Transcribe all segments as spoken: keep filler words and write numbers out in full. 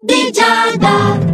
di Giada.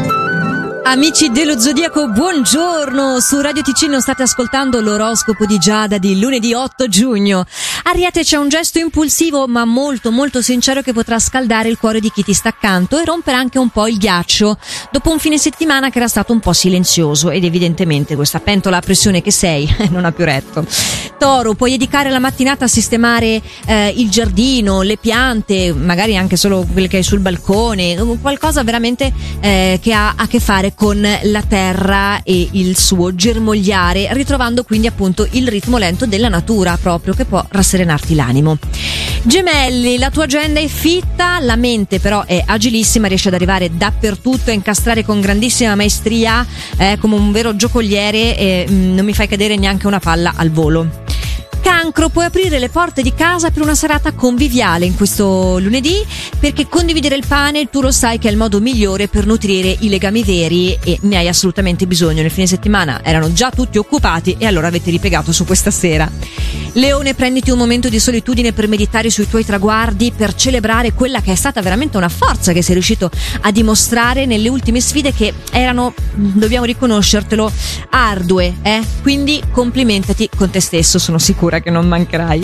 Amici dello Zodiaco, buongiorno! Su Radio Ticino state ascoltando l'oroscopo di Giada di lunedì otto giugno. Ariete, c'è un gesto impulsivo ma molto molto sincero che potrà scaldare il cuore di chi ti sta accanto e rompere anche un po' il ghiaccio dopo un fine settimana che era stato un po' silenzioso ed evidentemente questa pentola a pressione che sei non ha più retto. Toro, puoi dedicare la mattinata a sistemare eh, il giardino, le piante, magari anche solo quelle che hai sul balcone, qualcosa veramente eh, che ha a che fare con la terra e il suo germogliare, ritrovando quindi appunto il ritmo lento della natura proprio che può rasserenarti l'animo. Gemelli, la tua agenda è fitta, la mente però è agilissima, riesce ad arrivare dappertutto e incastrare con grandissima maestria eh, come un vero giocoliere e mh, non mi fai cadere neanche una palla al volo. Cancro, puoi aprire le porte di casa per una serata conviviale in questo lunedì, perché condividere il pane tu lo sai che è il modo migliore per nutrire i legami veri e ne hai assolutamente bisogno. Nel fine settimana erano già tutti occupati e allora avete ripiegato su questa sera. Leone, prenditi un momento di solitudine per meditare sui tuoi traguardi, per celebrare quella che è stata veramente una forza che sei riuscito a dimostrare nelle ultime sfide che erano, dobbiamo riconoscertelo, ardue, eh? Quindi complimentati con te stesso, sono sicura che non mancherai.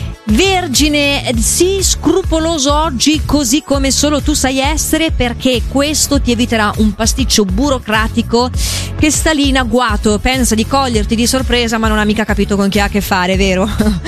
Vergine, sii scrupoloso oggi così come solo tu sai essere, perché questo ti eviterà un pasticcio burocratico che sta lì in agguato, pensa di coglierti di sorpresa ma non ha mica capito con chi ha a che fare, vero?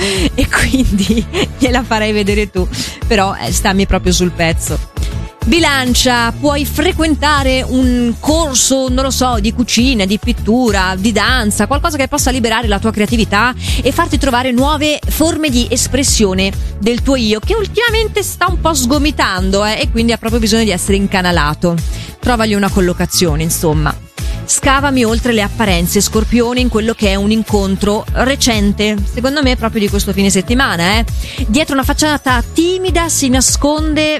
E quindi gliela farai vedere tu, però eh, stammi proprio sul pezzo. Bilancia, puoi frequentare un corso, non lo so, di cucina, di pittura, di danza, qualcosa che possa liberare la tua creatività e farti trovare nuove forme di espressione del tuo io, che ultimamente sta un po' sgomitando eh, e quindi ha proprio bisogno di essere incanalato. Trovagli una collocazione, insomma. Scavami oltre le apparenze, Scorpione, in quello che è un incontro recente, secondo me proprio di questo fine settimana. Eh. Dietro una facciata timida si nasconde...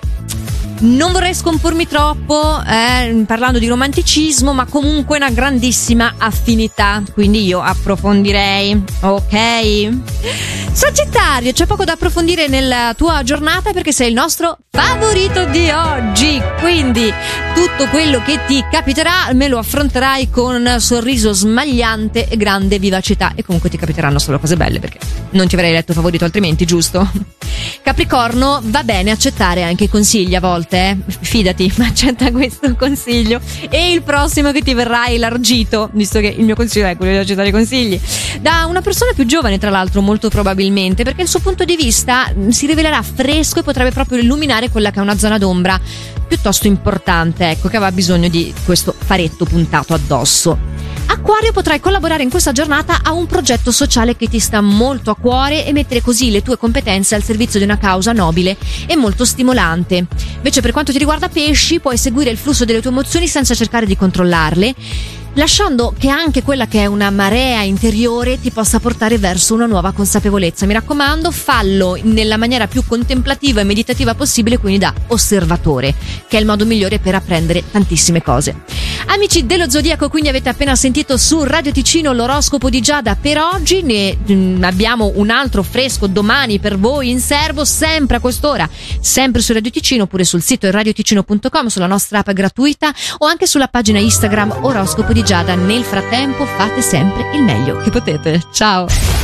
Non vorrei scompormi troppo eh, parlando di romanticismo, ma comunque una grandissima affinità, quindi io approfondirei, ok? Sagittario, c'è poco da approfondire nella tua giornata perché sei il nostro favorito di oggi, quindi tutto quello che ti capiterà me lo affronterai con sorriso smagliante e grande vivacità, e comunque ti capiteranno solo cose belle perché non ti avrei letto favorito altrimenti, giusto? Capricorno, va bene accettare anche consigli a volte, eh? Fidati, accetta questo consiglio e il prossimo che ti verrà elargito, visto che il mio consiglio è quello di accettare i consigli da una persona più giovane, tra l'altro, molto probabilmente, perché il suo punto di vista si rivelerà fresco e potrebbe proprio illuminare quella che è una zona d'ombra piuttosto importante, ecco, che aveva bisogno di questo faretto puntato addosso. Acquario, potrai collaborare in questa giornata a un progetto sociale che ti sta molto a cuore e mettere così le tue competenze al servizio di una causa nobile e molto stimolante. Invece per quanto ti riguarda Pesci, puoi seguire il flusso delle tue emozioni senza cercare di controllarle, lasciando che anche quella che è una marea interiore ti possa portare verso una nuova consapevolezza. Mi raccomando, fallo nella maniera più contemplativa e meditativa possibile, quindi da osservatore, che è il modo migliore per apprendere tantissime cose. Amici dello Zodiaco, quindi avete appena sentito su Radio Ticino l'oroscopo di Giada per oggi, ne mh, abbiamo un altro fresco domani per voi in serbo, sempre a quest'ora, sempre su Radio Ticino, oppure sul sito radioticino punto com, sulla nostra app gratuita o anche sulla pagina Instagram oroscopo di Giada. Nel frattempo fate sempre il meglio che potete. Ciao!